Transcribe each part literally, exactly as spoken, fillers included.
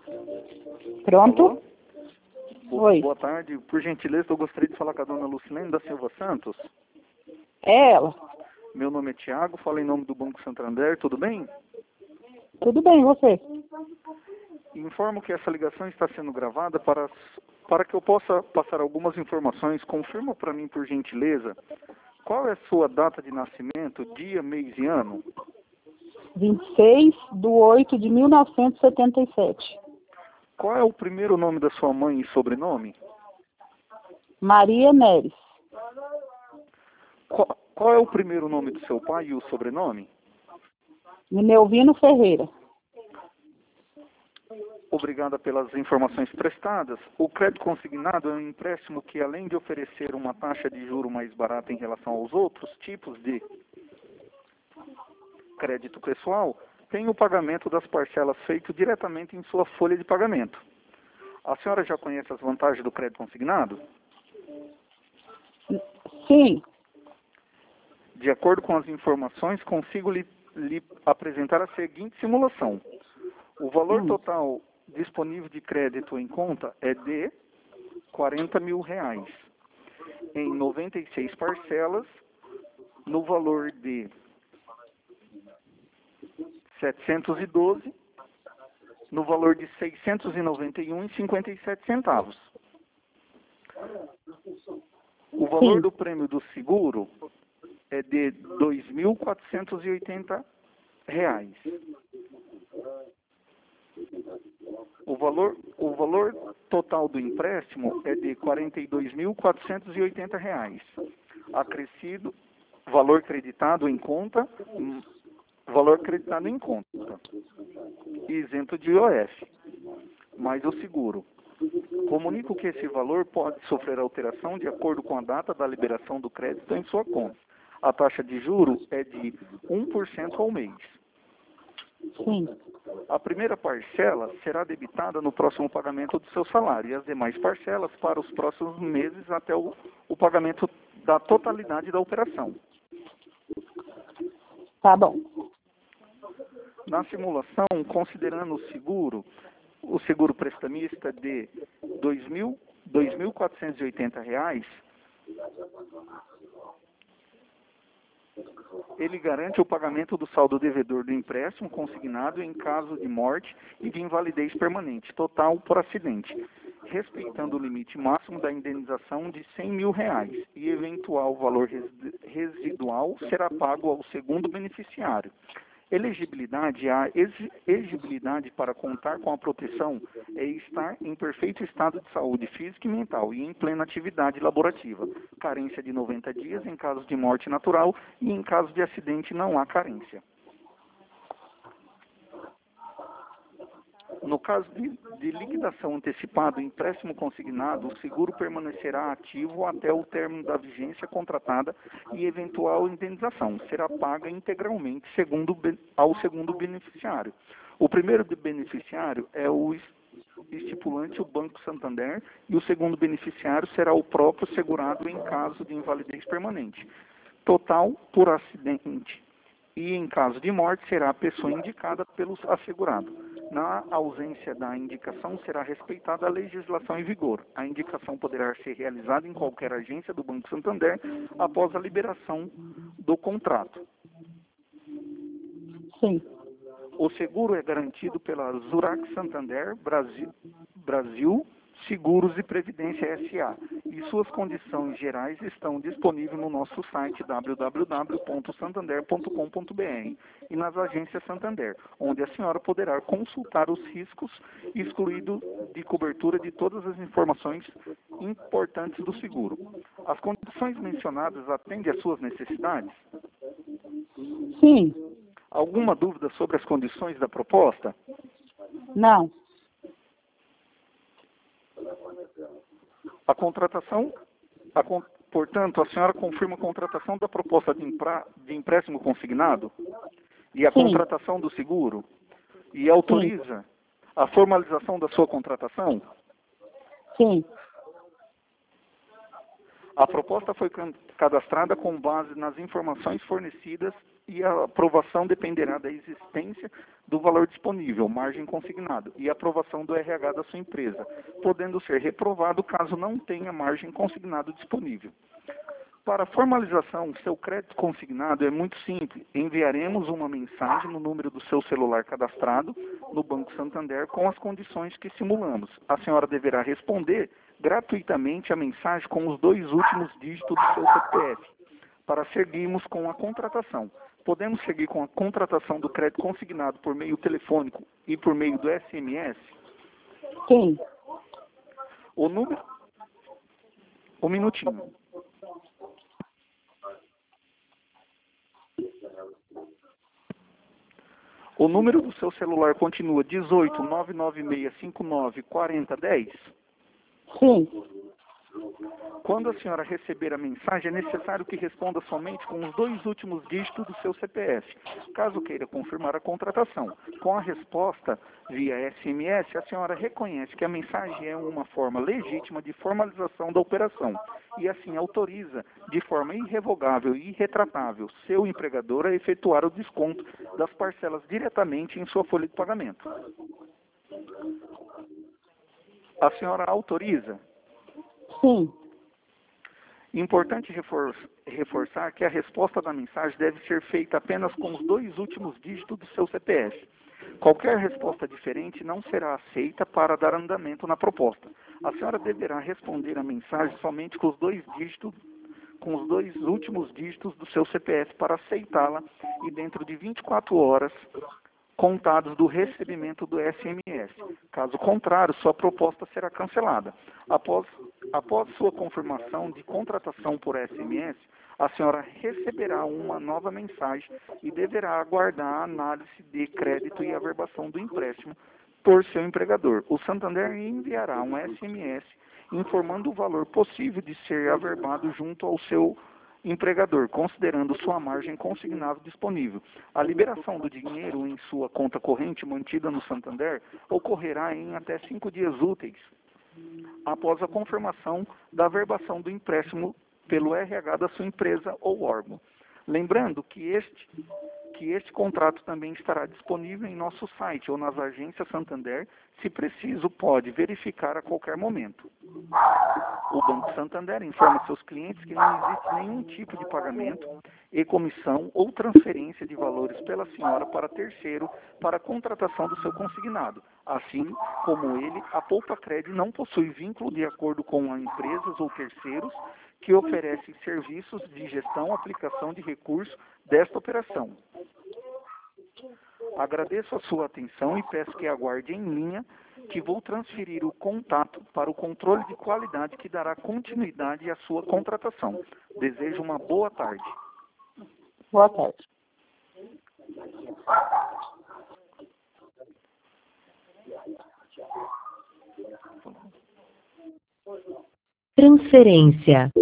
Pronto? Alô? Bo- Oi. Boa tarde. Por gentileza, eu gostaria de falar com a dona Lucilene da Silva Santos. É ela. Meu nome é Tiago, falo em nome do Banco Santander, tudo bem? Tudo bem, e você? Informo que essa ligação está sendo gravada para, para que eu possa passar algumas informações. Confirma para mim, por gentileza, qual é a sua data de nascimento, dia, mês e ano? vinte e seis de oito de mil novecentos e setenta e sete. Qual é o primeiro nome da sua mãe e sobrenome? Maria Neres. Qual, qual é o primeiro nome do seu pai e o sobrenome? Minelvino Ferreira. Obrigada pelas informações prestadas. O crédito consignado é um empréstimo que, além de oferecer uma taxa de juro mais barata em relação aos outros tipos de crédito pessoal, tem o pagamento das parcelas feito diretamente em sua folha de pagamento. A senhora já conhece as vantagens do crédito consignado? Sim. De acordo com as informações, consigo lhe, lhe apresentar a seguinte simulação. O valor Hum. total disponível de crédito em conta é de quarenta mil reais, em noventa e seis parcelas, no valor de setecentos e doze, no valor de seiscentos e noventa e um vírgula cinquenta e sete centavos. O valor Sim. do prêmio do seguro é de dois mil quatrocentos e oitenta reais. O valor, o valor total do empréstimo é de quarenta e dois mil quatrocentos e oitenta reais. Acrescido, valor creditado em conta, hum, valor creditado em conta, isento de I O F, mais o seguro. Comunico que esse valor pode sofrer alteração de acordo com a data da liberação do crédito em sua conta. A taxa de juro é de um por cento ao mês. Sim. A primeira parcela será debitada no próximo pagamento do seu salário e as demais parcelas para os próximos meses até o, o pagamento da totalidade da operação. Tá bom. Na simulação, considerando o seguro, o seguro prestamista de dois mil quatrocentos e oitenta reais, ele garante o pagamento do saldo devedor do empréstimo consignado em caso de morte e de invalidez permanente, total por acidente, respeitando o limite máximo da indenização de cem mil reais e eventual valor resi- residual será pago ao segundo beneficiário. Elegibilidade, a exi- exigibilidade para contar com a proteção é estar em perfeito estado de saúde física e mental e em plena atividade laborativa. Carência de noventa dias em caso de morte natural e em caso de acidente não há carência. No caso de, de liquidação antecipada do empréstimo consignado, o seguro permanecerá ativo até o término da vigência contratada e eventual indenização será paga integralmente segundo, ao segundo beneficiário. O primeiro beneficiário é o estipulante, o Banco Santander, e o segundo beneficiário será o próprio segurado em caso de invalidez permanente. Total por acidente. E em caso de morte será a pessoa indicada pelo assegurado. Na ausência da indicação, será respeitada a legislação em vigor. A indicação poderá ser realizada em qualquer agência do Banco Santander após a liberação do contrato. Sim. O seguro é garantido pela Zurich Santander Brasil, Brasil Seguros e Previdência S A e suas condições gerais estão disponíveis no nosso site w w w ponto santander ponto com ponto b r e nas agências Santander, onde a senhora poderá consultar os riscos, excluído de cobertura de todas as informações importantes do seguro. As condições mencionadas atendem às suas necessidades? Sim. Alguma dúvida sobre as condições da proposta? Não. A contratação, a con- portanto, a senhora confirma a contratação da proposta de, impra- de empréstimo consignado e a Sim. contratação do seguro e autoriza a formalização da sua contratação? Sim. A proposta foi can- cadastrada com base nas informações fornecidas e a aprovação dependerá da existência do valor disponível, margem consignado, e a aprovação do R H da sua empresa, podendo ser reprovado caso não tenha margem consignado disponível. Para formalização, seu crédito consignado é muito simples. Enviaremos uma mensagem no número do seu celular cadastrado no Banco Santander com as condições que simulamos. A senhora deverá responder gratuitamente a mensagem com os dois últimos dígitos do seu C P F, para seguirmos com a contratação. Podemos seguir com a contratação do crédito consignado por meio telefônico e por meio do S M S? Sim. O número... Um minutinho. O número do seu celular continua dezoito, nove nove seis cinco nove, quatro zero um zero? Sim. Quando a senhora receber a mensagem, é necessário que responda somente com os dois últimos dígitos do seu C P F, caso queira confirmar a contratação. Com a resposta via S M S, a senhora reconhece que a mensagem é uma forma legítima de formalização da operação e assim autoriza, de forma irrevogável e irretratável, seu empregador a efetuar o desconto das parcelas diretamente em sua folha de pagamento. A senhora autoriza? Sim. Importante refor reforçar que a resposta da mensagem deve ser feita apenas com os dois últimos dígitos do seu C P F. Qualquer resposta diferente não será aceita para dar andamento na proposta. A senhora deverá responder a mensagem somente com os dois dígitos, com os dois últimos dígitos do seu C P F para aceitá-la e dentro de vinte e quatro horas contados do recebimento do S M S. Caso contrário, sua proposta será cancelada. Após, após sua confirmação de contratação por S M S, a senhora receberá uma nova mensagem e deverá aguardar a análise de crédito e averbação do empréstimo por seu empregador. O Santander enviará um S M S informando o valor possível de ser averbado junto ao seu empregador, considerando sua margem consignável disponível. A liberação do dinheiro em sua conta corrente mantida no Santander ocorrerá em até cinco dias úteis após a confirmação da averbação do empréstimo pelo R H da sua empresa ou órgão. Lembrando que este, que este contrato também estará disponível em nosso site ou nas agências Santander, se preciso, pode verificar a qualquer momento. O Banco Santander informa seus clientes que não existe nenhum tipo de pagamento e comissão ou transferência de valores pela senhora para terceiro para a contratação do seu consignado. Assim como ele, a Poupa Cred não possui vínculo de acordo com empresas ou terceiros que oferecem serviços de gestão, aplicação de recursos desta operação. Agradeço a sua atenção e peço que aguarde em linha que vou transferir o contato para o controle de qualidade que dará continuidade à sua contratação. Desejo uma boa tarde. Boa tarde. Transferência.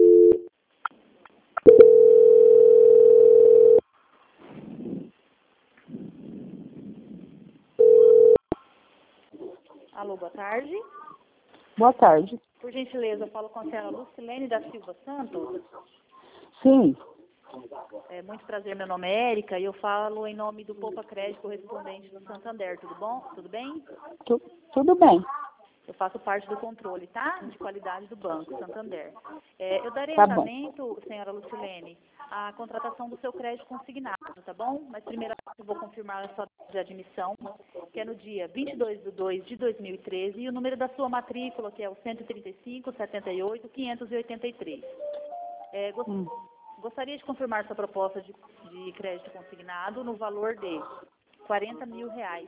Alô, boa tarde. Boa tarde. Por gentileza, eu falo com a senhora Lucilene da Silva Santos. Sim. É, muito prazer, meu nome é Érica e eu falo em nome do Poupa Crédito correspondente do Santander. Tudo bom? Tudo bem? Tu, tudo bem. Eu faço parte do controle, tá? De qualidade do Banco Santander. É, eu darei Tá bom. andamento, senhora Lucilene, à contratação do seu crédito consignado, tá bom? Mas primeiro eu vou confirmar a sua data de admissão, que é no dia vinte e dois de dois de dois mil e treze, e o número da sua matrícula, que é o cento e trinta e cinco, setenta e oito, quinhentos e oitenta e três. É, gost... Hum. Gostaria de confirmar sua proposta de, de crédito consignado no valor de quarenta mil reais.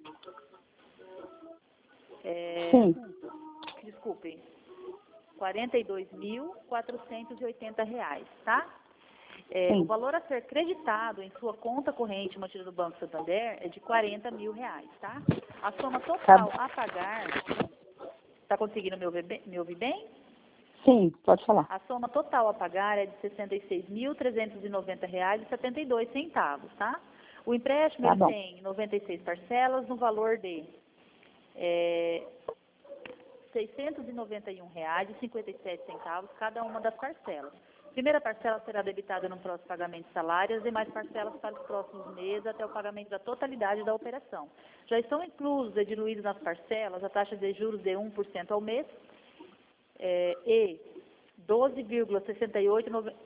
É, Sim. Desculpe, quarenta e dois mil, quatrocentos e oitenta reais, tá? É, Sim. o valor a ser creditado em sua conta corrente mantida do Banco Santander é de quarenta mil reais, tá? A soma total Tá. a pagar, está conseguindo me ouvir bem? Me ouvir bem? Sim, pode falar. A soma total a pagar é de sessenta e seis mil, trezentos e noventa reais e setenta e dois centavos, tá? O empréstimo Tá ele bom. tem noventa e seis parcelas no valor de é, seiscentos e noventa e um reais e cinquenta e sete centavos cada uma das parcelas. Primeira parcela será debitada no próximo pagamento de salário, as demais parcelas para os próximos meses até o pagamento da totalidade da operação. Já estão inclusos e diluídos nas parcelas a taxa de juros de um por cento ao mês é, e doze vírgula sessenta e oito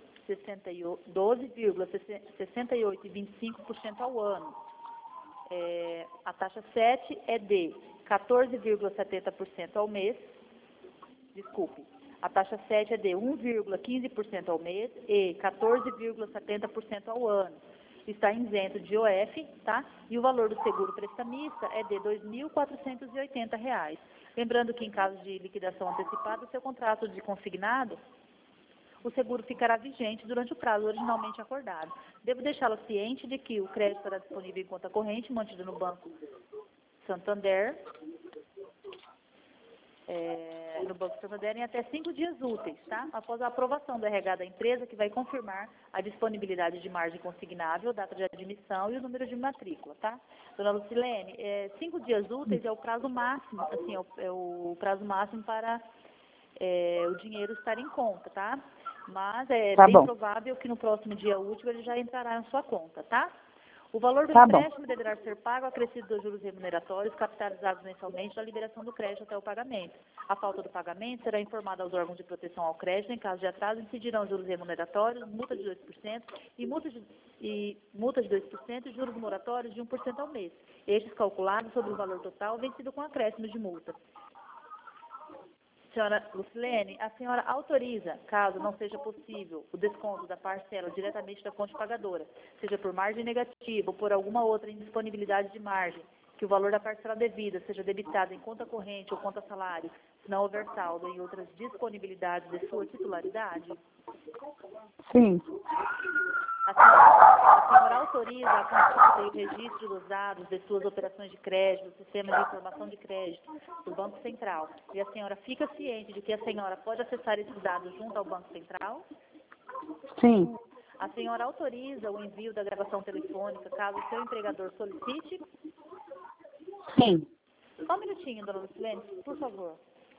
e vinte e cinco por cento ao ano. É, a taxa sete é de quatorze vírgula setenta por cento ao mês, desculpe, a taxa sete é de um vírgula quinze por cento ao mês e quatorze vírgula setenta por cento ao ano. Está isento de I O F, tá? E o valor do seguro prestamista é de dois mil quatrocentos e oitenta reais. Lembrando que em caso de liquidação antecipada, o seu contrato de consignado, o seguro ficará vigente durante o prazo originalmente acordado. Devo deixá-la ciente de que o crédito estará disponível em conta corrente mantida no Banco Santander, é, no Banco Santander em até cinco dias úteis, tá? Após a aprovação do R H da empresa, que vai confirmar a disponibilidade de margem consignável, data de admissão e o número de matrícula, tá? Dona Lucilene, é, cinco dias úteis é o prazo máximo, assim, é o, é o prazo máximo para é, o dinheiro estar em conta, tá? Mas é Tá bem bom. provável que no próximo dia útil ele já entrará na sua conta, tá? O valor do Tá bom. empréstimo deverá ser pago acrescido dos juros remuneratórios capitalizados mensalmente da liberação do crédito até o pagamento. A falta do pagamento será informada aos órgãos de proteção ao crédito. Em caso de atraso, incidirão juros remuneratórios, multa de dois por cento e multa de, e, multa de dois por cento e juros moratórios de um por cento ao mês. Estes calculados sobre o valor total vencido com acréscimo de multa. Senhora Lucilene, a senhora autoriza, caso não seja possível, o desconto da parcela diretamente da fonte pagadora, seja por margem negativa ou por alguma outra indisponibilidade de margem, que o valor da parcela devida seja debitado em conta corrente ou conta salário, se não houver saldo em outras disponibilidades de sua titularidade? Sim. A senhora, a senhora autoriza a consulta e o registro dos dados de suas operações de crédito, do sistema de informação de crédito do Banco Central. E a senhora fica ciente de que a senhora pode acessar esses dados junto ao Banco Central? Sim. A senhora autoriza o envio da gravação telefônica caso o seu empregador solicite? Sim. Só um minutinho, dona Lucilene, por favor.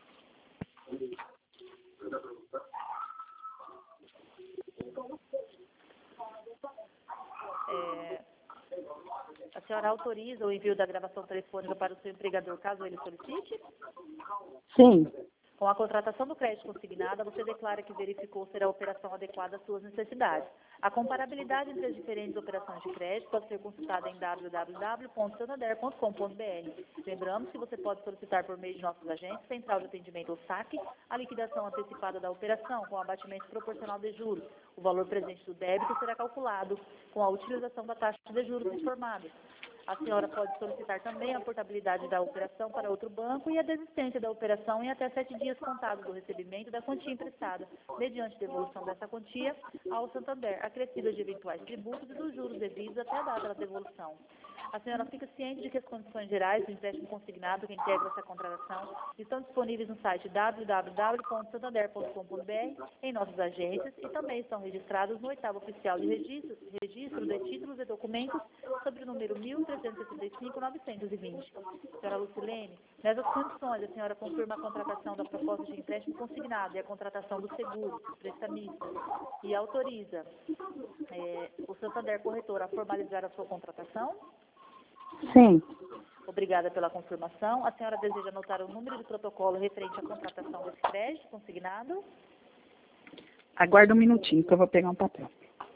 É, a senhora autoriza o envio da gravação telefônica para o seu empregador caso ele solicite? Sim. Com a contratação do crédito consignada, você declara que verificou ser a operação adequada às suas necessidades. A comparabilidade entre as diferentes operações de crédito pode ser consultada em w w w ponto santander ponto com ponto b r. Lembramos que você pode solicitar por meio de nossos agentes, Central de Atendimento ou SAC, a liquidação antecipada da operação com abatimento proporcional de juros. O valor presente do débito será calculado com a utilização da taxa de juros informada. A senhora pode solicitar também a portabilidade da operação para outro banco e a desistência da operação em até sete dias contados do recebimento da quantia emprestada, mediante devolução dessa quantia ao Santander, acrescida de eventuais tributos e dos juros devidos até a data da devolução. A senhora fica ciente de que as condições gerais do empréstimo consignado que integra essa contratação estão disponíveis no site w w w ponto santander ponto com ponto b r, em nossas agências, e também estão registrados no oitavo oficial de registro, registro de títulos e documentos sobre o número mil trezentos e setenta e cinco, novecentos e vinte. Senhora Lucilene, nessas condições, a senhora confirma a contratação da proposta de empréstimo consignado e a contratação do seguro, prestamista, e autoriza é, o Santander Corretor a formalizar a sua contratação? Sim. Obrigada pela confirmação. A senhora deseja anotar o número de protocolo referente à contratação desse crédito consignado? Aguarda um minutinho que eu vou pegar um papel.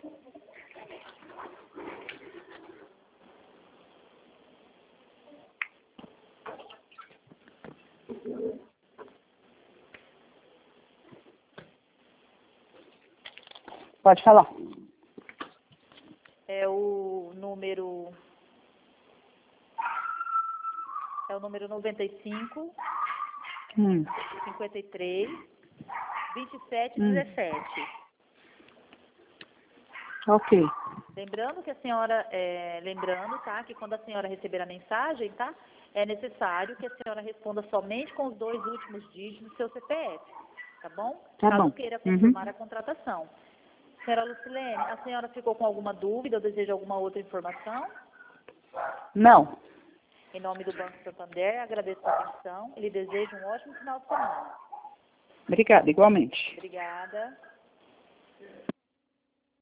Pode falar. É o número... É o número noventa e cinco, Hum. cinquenta e três, vinte e sete, Hum. dezessete. Ok. Lembrando que a senhora, é, lembrando, tá, que quando a senhora receber a mensagem, tá, é necessário que a senhora responda somente com os dois últimos dígitos do seu C P F, tá bom? Tá Caso bom. queira confirmar Uhum. a contratação. Senhora Lucilene, a senhora ficou com alguma dúvida ou deseja alguma outra informação? Não. Em nome do Banco Santander, agradeço a atenção e lhe desejo um ótimo final de semana. Obrigada, igualmente. Obrigada.